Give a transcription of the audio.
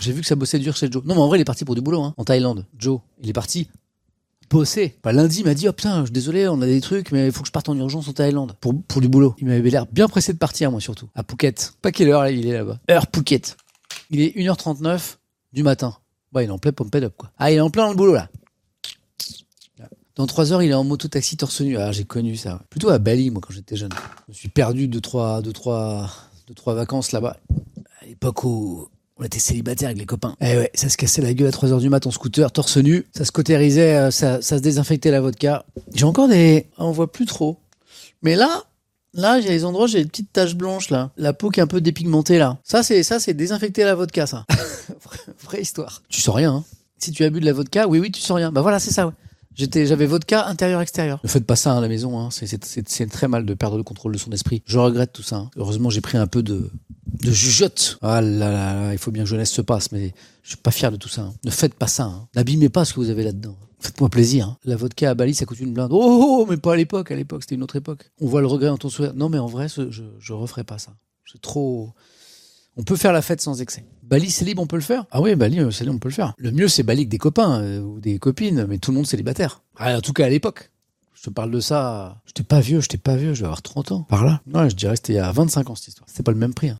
J'ai vu que ça bossait dur chez Joe. Non, mais en vrai, il est parti pour du boulot, hein. En Thaïlande. Joe, il est parti bosser. Bah, lundi, il m'a dit, oh putain, je suis désolé, on a des trucs, mais il faut que je parte en urgence en Thaïlande. Pour du boulot. Il m'avait l'air bien pressé de partir, moi, surtout. À Phuket. Pas quelle heure, là, il est là-bas. Heure Phuket. Il est 1h39 du matin. Ouais, il est en plein pump up, quoi. Ah, il est en plein dans le boulot, là. Dans 3 heures, il est en moto-taxi torse nu. Ah, j'ai connu ça. Plutôt à Bali, moi, quand j'étais jeune. Je me suis perdu deux, trois vacances là-bas. À l'époque où on était célibataires avec les copains. Eh ouais, ça se cassait la gueule à 3 heures du mat en scooter, torse nu. Ça se cautérisait, ça se désinfectait la vodka. J'ai encore on voit plus trop. Mais là, il y a des endroits, j'ai des petites taches blanches, là. La peau qui est un peu dépigmentée, là. Ça, c'est désinfecter la vodka, ça. Vraie histoire. Tu sens rien, hein. Si tu as bu de la vodka, oui, tu sens rien. Bah voilà, c'est ça, ouais. J'avais vodka intérieur-extérieur. Ne faites pas ça à la maison, hein. C'est très mal de perdre le contrôle de son esprit. Je regrette tout ça, hein. Heureusement, j'ai pris un peu de jugeote. Ah là là, il faut bien que jeunesse se passe, mais je suis pas fier de tout ça, hein. Ne faites pas ça, hein. N'abîmez pas ce que vous avez là-dedans. Faites-moi plaisir, hein. La vodka à Bali, ça coûte une blinde. Oh, mais pas à l'époque. À l'époque, c'était une autre époque. On voit le regret dans ton sourire. Non, mais en vrai, je referai pas ça. C'est trop... On peut faire la fête sans excès. Bali, c'est libre, on peut le faire. Ah oui, Bali, c'est libre, on peut le faire. Le mieux, c'est Bali avec des copains ou des copines, mais tout le monde célibataire. Ah, en tout cas, à l'époque. Je te parle de ça. J'étais pas vieux, je vais avoir 30 ans. Par là. Ouais, je dirais que c'était il y a 25 ans, cette histoire. C'était pas le même prix, hein.